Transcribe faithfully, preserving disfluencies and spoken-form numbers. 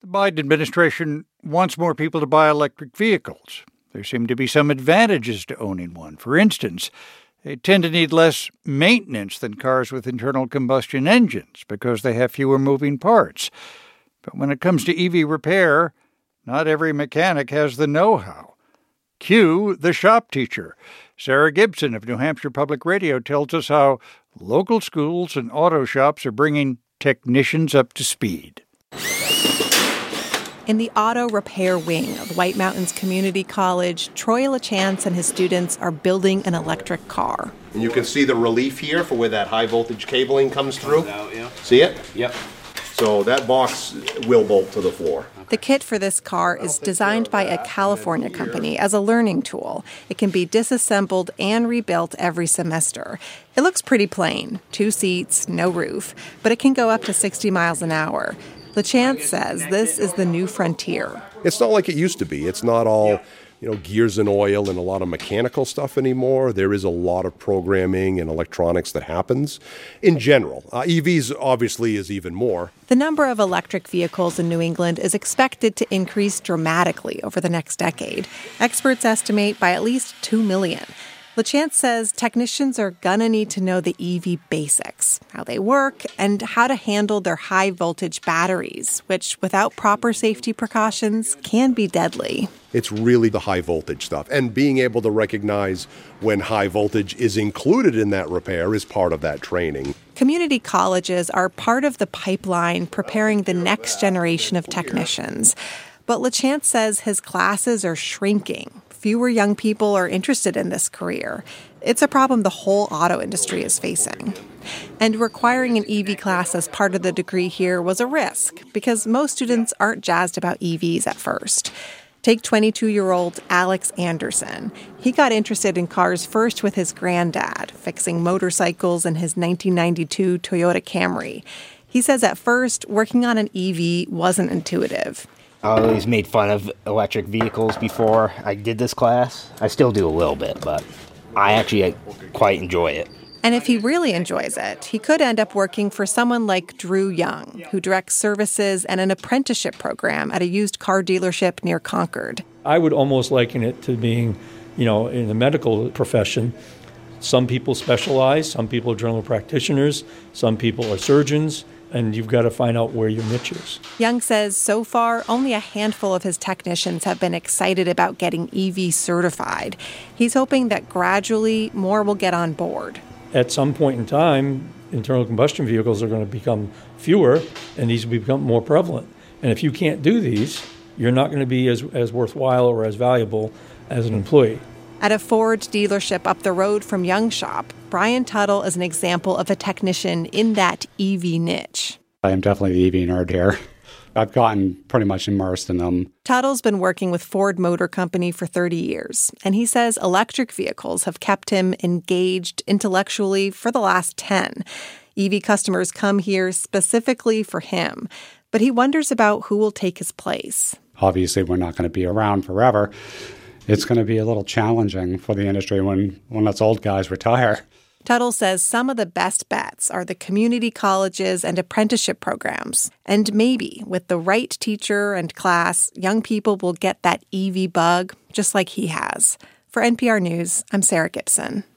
The Biden administration wants more people to buy electric vehicles. There seem to be some advantages to owning one. For instance, they tend to need less maintenance than cars with internal combustion engines because they have fewer moving parts. But when it comes to E V repair, not every mechanic has the know-how. Cue the shop teacher. Sarah Gibson of New Hampshire Public Radio tells us how local schools and auto shops are bringing technicians up to speed. In the auto repair wing of White Mountains Community College, Troy LaChance and his students are building an electric car. And you can see the relief here for where that high voltage cabling comes through. Out, yeah. See it? Yep. So that box will bolt to the floor. The kit for this car is designed by a California company as a learning tool. It can be disassembled and rebuilt every semester. It looks pretty plain, two seats, no roof, but it can go up to sixty miles an hour. LaChance says this is the new frontier. It's not like it used to be. It's not all, you know, gears and oil and a lot of mechanical stuff anymore. There is a lot of programming and electronics that happens in general. Uh, E Vs obviously is even more. The number of electric vehicles in New England is expected to increase dramatically over the next decade. Experts estimate by at least two million. LaChance says technicians are gonna need to know the E V basics, how they work, and how to handle their high-voltage batteries, which, without proper safety precautions, can be deadly. It's really the high voltage stuff. And being able to recognize when high voltage is included in that repair is part of that training. Community colleges are part of the pipeline preparing the next generation of technicians. But LaChance says his classes are shrinking. Fewer young people are interested in this career. It's a problem the whole auto industry is facing. And requiring an E V class as part of the degree here was a risk because most students aren't jazzed about E Vs at first. Take twenty-two-year-old Alex Anderson. He got interested in cars first with his granddad, fixing motorcycles in his nineteen ninety-two Toyota Camry. He says at first, working on an E V wasn't intuitive. I always made fun of electric vehicles before I did this class. I still do a little bit, but I actually quite enjoy it. And if he really enjoys it, he could end up working for someone like Drew Young, who directs services and an apprenticeship program at a used car dealership near Concord. I would almost liken it to being, you know, in the medical profession. Some people specialize, some people are general practitioners, some people are surgeons, and you've got to find out where your niche is. Young says so far, only a handful of his technicians have been excited about getting E V certified. He's hoping that gradually more will get on board. At some point in time, internal combustion vehicles are going to become fewer, and these will become more prevalent. And if you can't do these, you're not going to be as, as worthwhile or as valuable as an employee. At a Ford dealership up the road from Young's shop, Brian Tuttle is an example of a technician in that E V niche. I am definitely the E V nerd here. I've gotten pretty much immersed in them. Tuttle's been working with Ford Motor Company for thirty years, and he says electric vehicles have kept him engaged intellectually for the last ten. E V customers come here specifically for him, but he wonders about who will take his place. Obviously, we're not going to be around forever. It's going to be a little challenging for the industry when, when us old guys retire. Tuttle says some of the best bets are the community colleges and apprenticeship programs. And maybe with the right teacher and class, young people will get that E V bug just like he has. For N P R News, I'm Sarah Gibson.